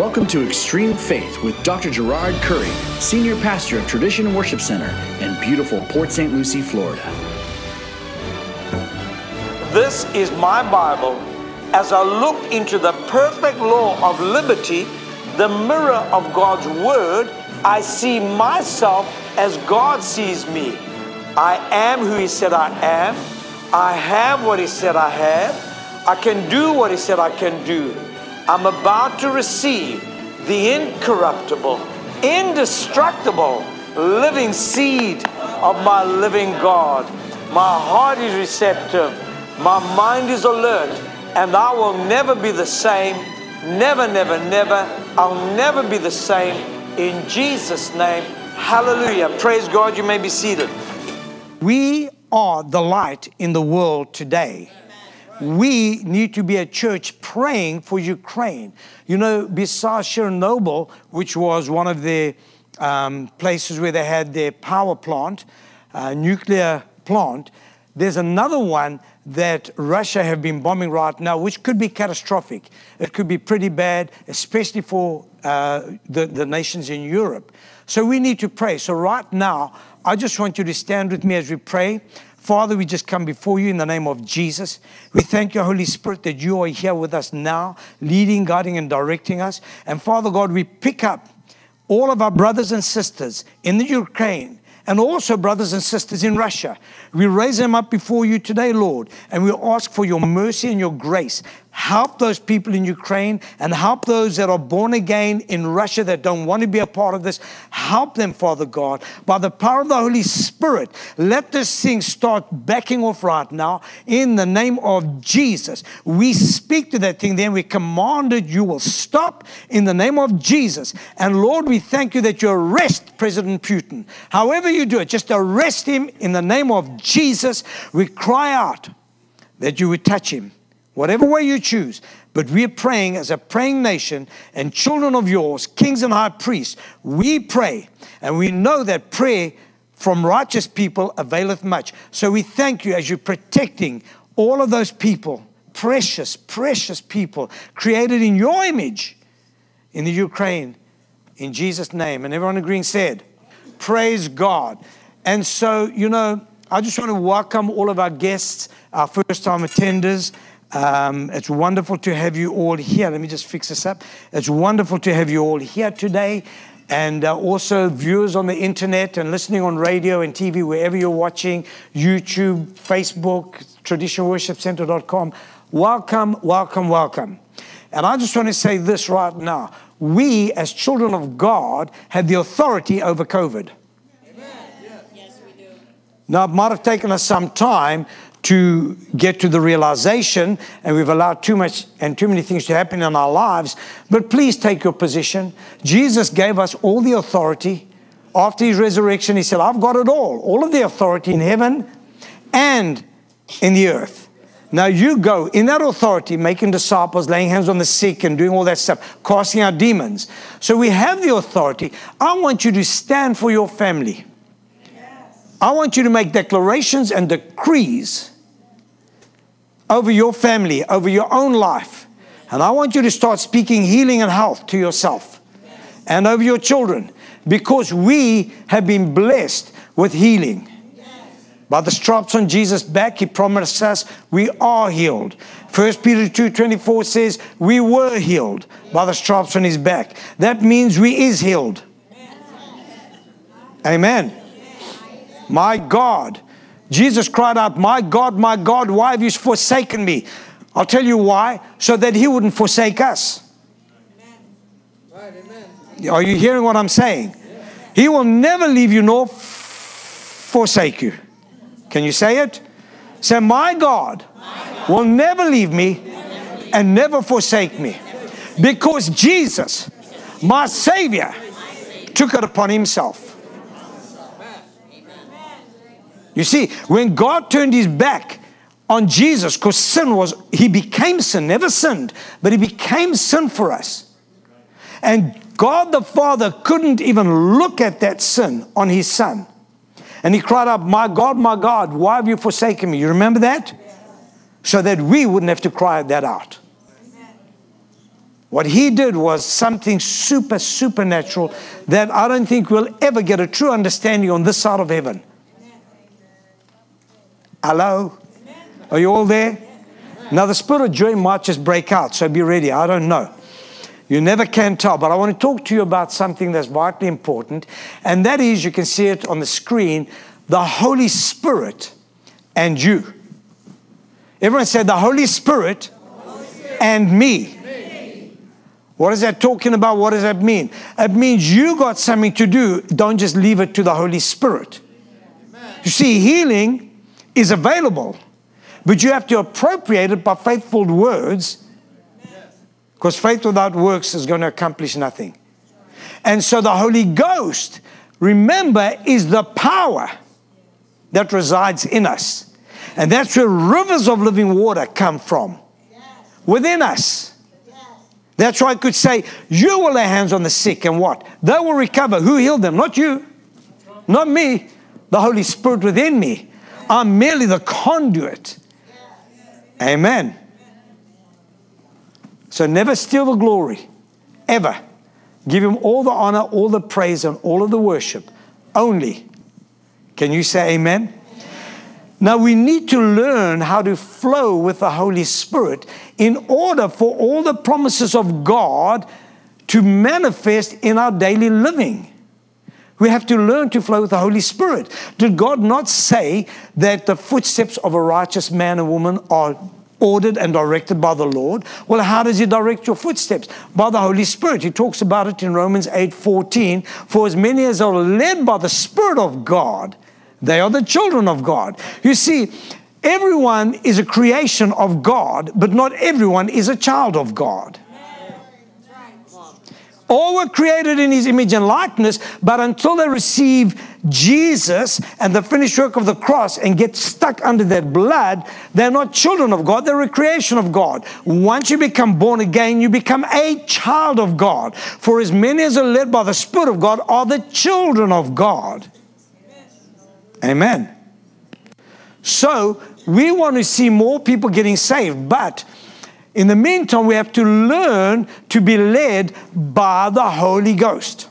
Welcome to Extreme Faith with Dr. Gerard Curry, Senior Pastor of Tradition Worship Center in beautiful Port St. Lucie, Florida. This is my Bible. As I look into the perfect law of liberty, the mirror of God's Word, I see myself as God sees me. I am who He said I am. I have what He said I have. I can do what He said I can do. I'm about to receive the incorruptible, indestructible, living seed of my living God. My heart is receptive. My mind is alert. And I will never be the same. Never, never, never. I'll never be the same. In Jesus' name, hallelujah. Praise God. You may be seated. We are the light in the world today. We need to be a church praying for Ukraine. You know, besides Chernobyl, which was one of the places where they had their power plant, nuclear plant, there's another one that Russia have been bombing right now, which could be catastrophic. It could be pretty bad, especially for the nations in Europe. So we need to pray. So right now, I just want you to stand with me as we pray. Father, we just come before you in the name of Jesus. We thank you, Holy Spirit, that you are here with us now, leading, guiding, and directing us. And Father God, we pick up all of our brothers and sisters in the Ukraine, and also brothers and sisters in Russia. We raise them up before you today, Lord, and we ask for your mercy and your grace. Help those people in Ukraine and help those that are born again in Russia that don't want to be a part of this. Help them, Father God. By the power of the Holy Spirit, let this thing start backing off right now in the name of Jesus. We speak to that thing, then we command it, you will stop in the name of Jesus. And Lord, we thank you that you arrest President Putin. However you do it, just arrest him in the name of Jesus. We cry out that you would touch him. Whatever way you choose, but we're praying as a praying nation and children of yours, kings and high priests, we pray, and we know that prayer from righteous people availeth much. So we thank you as you're protecting all of those people, precious, precious people, created in your image in the Ukraine, in Jesus' name. And everyone agreeing said, praise God. And so, you know, I just want to welcome all of our guests, our first-time attenders. It's wonderful to have you all here. Let me just fix this up. It's wonderful to have you all here today. And also viewers on the internet and listening on radio and TV, wherever you're watching, YouTube, Facebook, traditionworshipcenter.com. Welcome, welcome, welcome. And I just want to say this right now. We, as children of God, have the authority over COVID. Amen. Yes, we do. Now, it might have taken us some time to get to the realization, and we've allowed too much and too many things to happen in our lives, but please take your position. Jesus gave us all the authority. After his resurrection, he said, I've got it all of the authority in heaven and in the earth. Now you go in that authority, making disciples, laying hands on the sick and doing all that stuff, casting out demons. So we have the authority. I want you to stand for your family. I want you to make declarations and decrees over your family, over your own life. And I want you to start speaking healing and health to yourself and over your children, because we have been blessed with healing. By the stripes on Jesus' back, he promised us we are healed. 1 Peter 2:24 says we were healed by the stripes on his back. That means we is healed. Amen. My God. Jesus cried out, my God, why have you forsaken me? I'll tell you why, so that he wouldn't forsake us. Amen. Are you hearing what I'm saying? He will never leave you nor forsake you. Can you say it? Say, my God will never leave me and never forsake me. Because Jesus, my Savior, took it upon himself. You see, when God turned his back on Jesus, because he became sin, never sinned, but he became sin for us. And God the Father couldn't even look at that sin on his Son. And he cried out, my God, why have you forsaken me? You remember that? So that we wouldn't have to cry that out. What he did was something supernatural that I don't think we'll ever get a true understanding on this side of heaven. Hello? Are you all there? Now the spirit of joy might just break out, so be ready. I don't know. You never can tell, but I want to talk to you about something that's vitally important, and that is, you can see it on the screen, the Holy Spirit and you. Everyone said the Holy Spirit and me. What is that talking about? What does that mean? It means you got something to do. Don't just leave it to the Holy Spirit. You see, healing is available, but you have to appropriate it by faithful words, because faith without works is going to accomplish nothing. And so the Holy Ghost, remember, is the power that resides in us. And that's where rivers of living water come from. Within us. That's why I could say, you will lay hands on the sick and what? They will recover. Who healed them? Not you. Not me. The Holy Spirit within me. I'm merely the conduit. Amen. So never steal the glory. Ever. Give Him all the honor, all the praise, and all of the worship. Only. Can you say amen? Now we need to learn how to flow with the Holy Spirit in order for all the promises of God to manifest in our daily living. We have to learn to flow with the Holy Spirit. Did God not say that the footsteps of a righteous man and woman are ordered and directed by the Lord? Well, how does He direct your footsteps? By the Holy Spirit. He talks about it in Romans 8:14. For as many as are led by the Spirit of God, they are the children of God. You see, everyone is a creation of God, but not everyone is a child of God. All were created in His image and likeness, but until they receive Jesus and the finished work of the cross and get stuck under that blood, they're not children of God, they're a creation of God. Once you become born again, you become a child of God. For as many as are led by the Spirit of God are the children of God. Amen. So, we want to see more people getting saved, but in the meantime, we have to learn to be led by the Holy Ghost.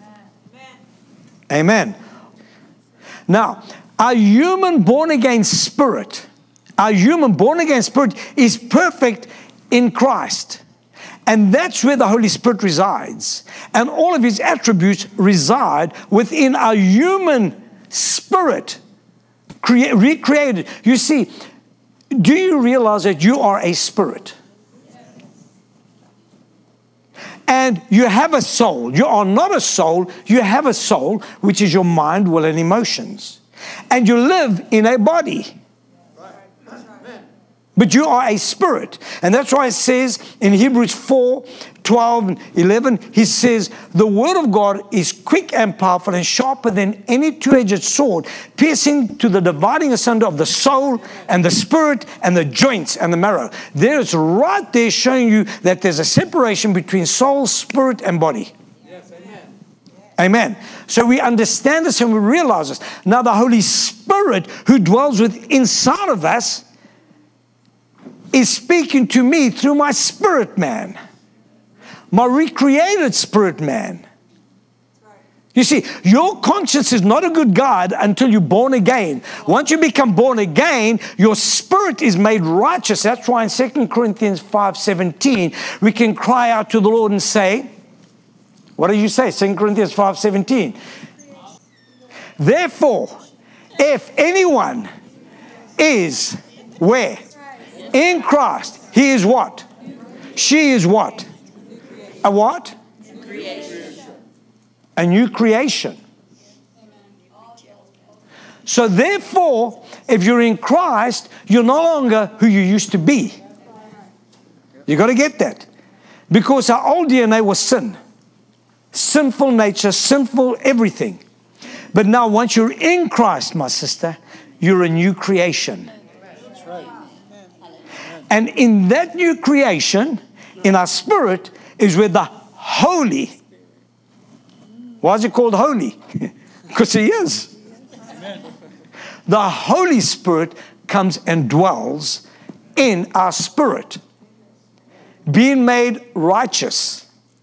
Amen. Now, our human born-again spirit is perfect in Christ. And that's where the Holy Spirit resides. And all of His attributes reside within our human spirit, recreated. You see, do you realize that you are a spirit? And you have a soul. You are not a soul. You have a soul, which is your mind, will, and emotions. And you live in a body. But you are a spirit. And that's why it says in Hebrews 4:12 and 11, he says, the word of God is quick and powerful and sharper than any two-edged sword, piercing to the dividing asunder of the soul and the spirit and the joints and the marrow. There's right there showing you that there's a separation between soul, spirit, and body. Yes, amen. Amen. So we understand this and we realize this. Now the Holy Spirit who dwells inside of us is speaking to me through my spirit man, my recreated spirit man. You see, your conscience is not a good guide until you're born again. Once you become born again, your spirit is made righteous. That's why in 2 Corinthians 5:17, we can cry out to the Lord and say, what do you say? 2 Corinthians 5:17. Therefore, if anyone is where? In Christ, he is what? She is what? A what? A new creation. So therefore, if you're in Christ, you're no longer who you used to be. You got to get that. Because our old DNA was sin. Sinful nature, sinful everything. But now once you're in Christ, my sister, you're a new creation. That's right. And in that new creation, in our spirit, is where the Holy. Why is it called holy? Because He is. The Holy Spirit comes and dwells in our spirit. being made righteous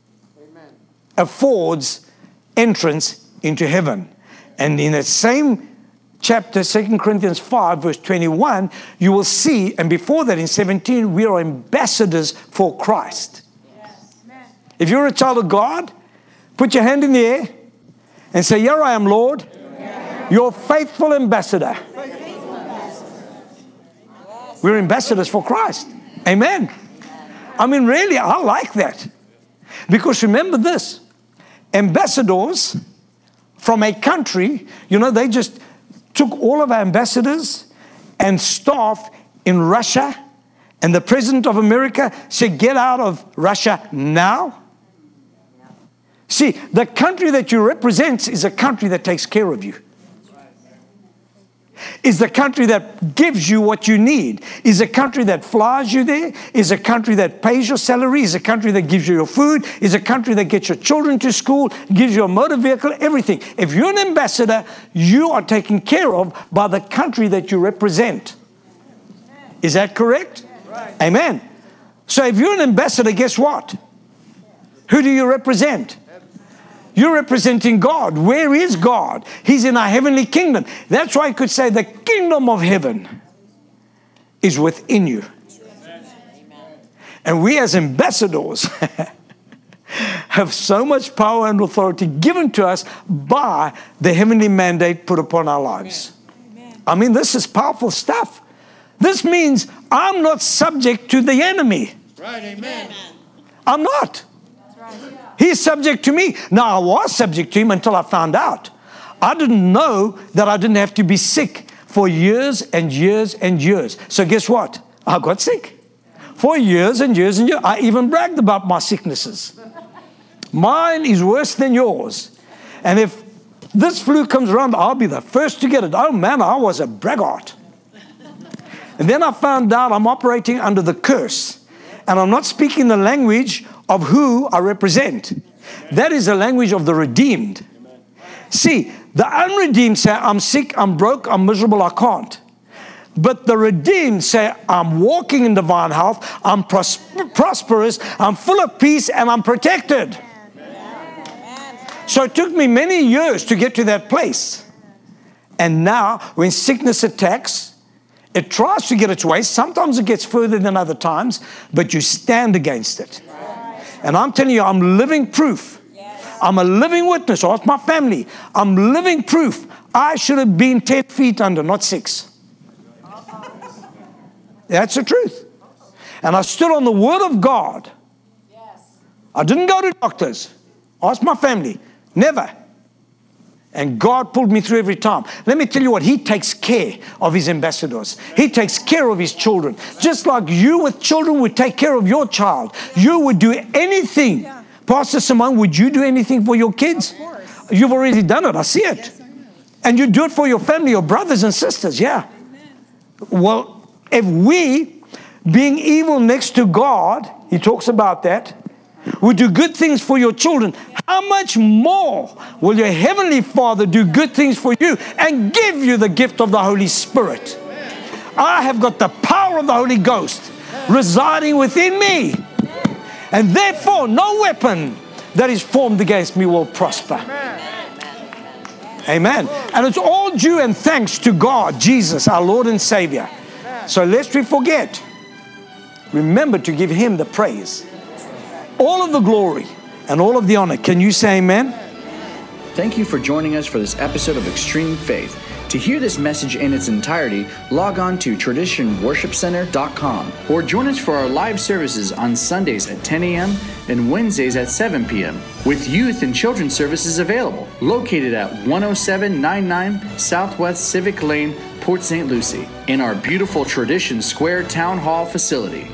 affords entrance into heaven. And in that same chapter, 2 Corinthians 5, verse 21, you will see, and before that in 17, we are ambassadors for Christ. Yes. If you're a child of God, put your hand in the air and say, here I am, Lord, your faithful ambassador. We're ambassadors for Christ. Amen. I mean, really, I like that. Because remember this, ambassadors from a country, they just took all of our ambassadors and staff in Russia, and the President of America said, get out of Russia now. See, the country that you represent is a country that takes care of you. Is the country that gives you what you need. Is a country that flies you there. Is a country that pays your salary. Is a country that gives you your food. Is a country that gets your children to school, gives you a motor vehicle, everything. If you're an ambassador, you are taken care of by the country that you represent. Is that correct? Amen. So if you're an ambassador, guess what? Who do you represent? You're representing God. Where is God? He's in our heavenly kingdom. That's why I could say the kingdom of heaven is within you. And we as ambassadors have so much power and authority given to us by the heavenly mandate put upon our lives. I mean, this is powerful stuff. This means I'm not subject to the enemy. Right, amen. I'm not. He's subject to me. Now, I was subject to him until I found out. I didn't know that I didn't have to be sick for years and years and years. So guess what? I got sick for years and years and years. I even bragged about my sicknesses. Mine is worse than yours. And if this flu comes around, I'll be the first to get it. Oh man, I was a braggart. And then I found out I'm operating under the curse. And I'm not speaking the language of who I represent. That is the language of the redeemed. See, the unredeemed say, I'm sick, I'm broke, I'm miserable, I can't. But the redeemed say, I'm walking in divine health, I'm prosperous, I'm full of peace, and I'm protected. So it took me many years to get to that place. And now, when sickness attacks, it tries to get its way. Sometimes it gets further than other times, but you stand against it. And I'm telling you, I'm living proof. I'm a living witness. Ask my family. I'm living proof. I should have been 10 feet under, not 6. That's the truth. And I stood on the word of God. I didn't go to doctors. Ask my family. Never. And God pulled me through every time. Let me tell you what, He takes care of His ambassadors. He takes care of His children. Just like you with children would take care of your child. You would do anything. Pastor Simone, would you do anything for your kids? You've already done it. I see it. And you do it for your family, your brothers and sisters. Yeah. Well, if we, being evil next to God, He talks about that, would do good things for your children, how much more will your Heavenly Father do good things for you and give you the gift of the Holy Spirit? I have got the power of the Holy Ghost residing within me. And therefore, no weapon that is formed against me will prosper. Amen. And it's all due and thanks to God, Jesus, our Lord and Savior. So lest we forget, remember to give Him the praise, all of the glory, and all of the honor. Can you say amen? Thank you for joining us for this episode of Extreme Faith. To hear this message in its entirety, log on to traditionworshipcenter.com or join us for our live services on Sundays at 10 a.m. and Wednesdays at 7 p.m. with youth and children's services available, located at 10799 Southwest Civic Lane, Port St. Lucie, in our beautiful Tradition Square Town Hall facility.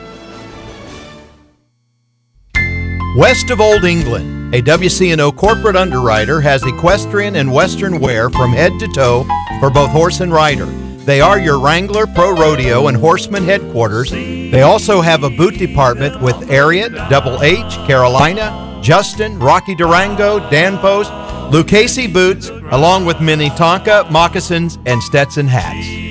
West of Old England, a WC&O corporate underwriter has equestrian and western wear from head to toe for both horse and rider. They are your Wrangler Pro Rodeo and Horseman headquarters. They also have a boot department with Ariat, Double H, Carolina, Justin, Rocky Durango, Danfoss, Lucchese boots, along with Minnetonka, moccasins, and Stetson hats.